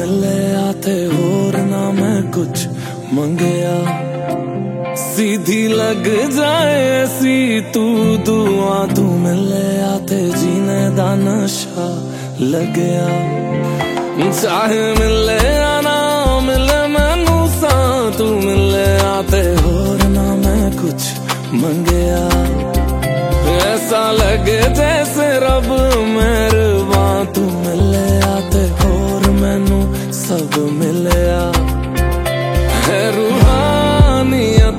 मिले आते होर ना मैं कुछ मंगया, सीधी लग जाए ऐसी तू दुआ, तू मिले आते जीने दा नशा लग गया। चाहे मिले आना मिले मैनू सा, तू मिले आते होर ना मैं कुछ मंगया, ऐसा लगे जैसे रब